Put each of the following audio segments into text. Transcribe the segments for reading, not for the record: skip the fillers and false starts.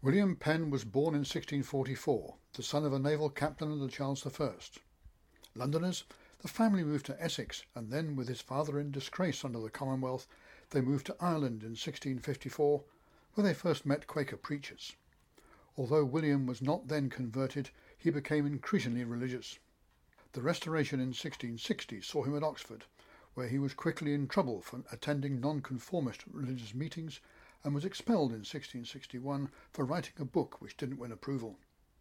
William Penn was born in 1644, the son of a naval captain under Charles I. Londoners, the family moved to Essex, and then, with his father in disgrace under the Commonwealth, they moved to Ireland in 1654, where they first met Quaker preachers. Although William was not then converted, he became increasingly religious. The Restoration in 1660 saw him at Oxford, where he was quickly in trouble for attending nonconformist religious meetings and was expelled in 1661 for writing a book which didn't win approval.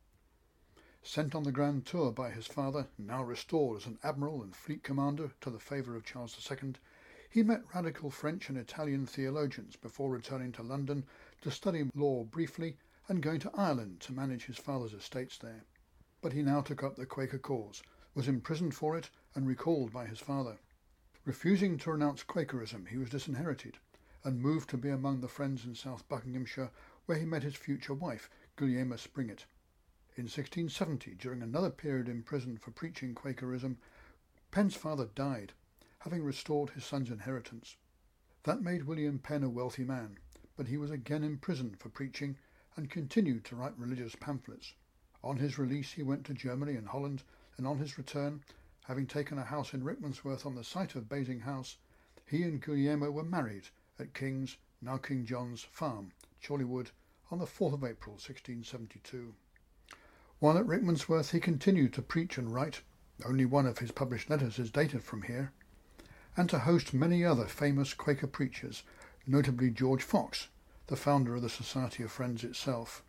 Sent on the grand tour by his father, now restored as an admiral and fleet commander to the favour of Charles II, he met radical French and Italian theologians before returning to London to study law briefly and going to Ireland to manage his father's estates there. But he now took up the Quaker cause, was imprisoned for it and recalled by his father. Refusing to renounce Quakerism, he was disinherited and moved to be among the Friends in South Buckinghamshire, where he met his future wife, Gulielma Springett. In 1670, during another period in prison for preaching Quakerism, Penn's father died, having restored his son's inheritance. That made William Penn a wealthy man, but he was again imprisoned for preaching and continued to write religious pamphlets. On his release he went to Germany and Holland, and on his return, having taken a house in Rickmansworth on the site of Basing House, he and Gulielma were married at King's, now King John's, farm, Chorleywood, on the 4th of April 1672. While at Rickmansworth he continued to preach and write, only one of his published letters is dated from here, and to host many other famous Quaker preachers, notably George Fox, the founder of the Society of Friends itself.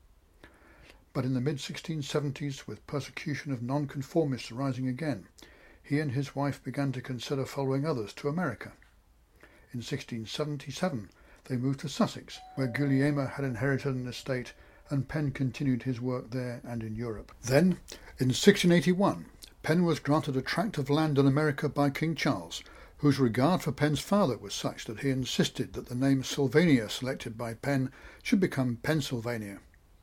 But in the mid-1670s, with persecution of nonconformists rising again, he and his wife began to consider following others to America. In 1677 they moved to Sussex, where Gulielma had inherited an estate, and Penn continued his work there and in Europe. Then, in 1681, Penn was granted a tract of land in America by King Charles, whose regard for Penn's father was such that he insisted that the name Sylvania selected by Penn should become Pennsylvania.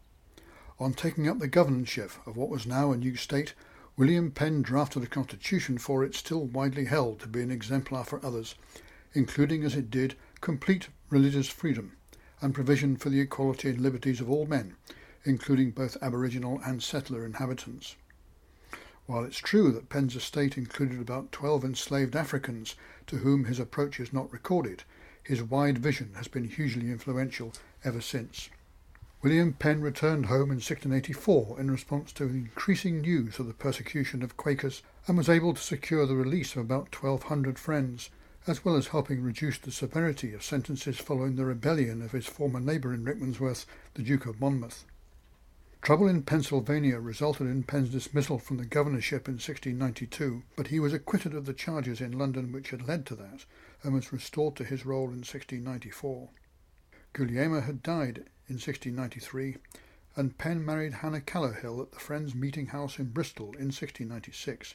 On taking up the governorship of what was now a new state, William Penn drafted a constitution for it still widely held to be an exemplar for others, including as it did complete religious freedom and provision for the equality and liberties of all men, including both Aboriginal and settler inhabitants. While it's true that Penn's estate included about 12 enslaved Africans to whom his approach is not recorded, his wide vision has been hugely influential ever since. William Penn returned home in 1684 in response to increasing news of the persecution of Quakers and was able to secure the release of about 1,200 friends, as well as helping reduce the severity of sentences following the rebellion of his former neighbour in Rickmansworth, the Duke of Monmouth. Trouble in Pennsylvania resulted in Penn's dismissal from the governorship in 1692, but he was acquitted of the charges in London which had led to that, and was restored to his role in 1694. Gulielma had died in 1693, and Penn married Hannah Callowhill at the Friends' Meeting House in Bristol in 1696.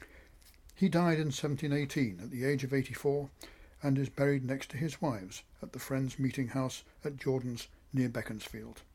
He died in 1718 at the age of 84 and is buried next to his wives at the Friends' Meeting House at Jordan's near Beaconsfield.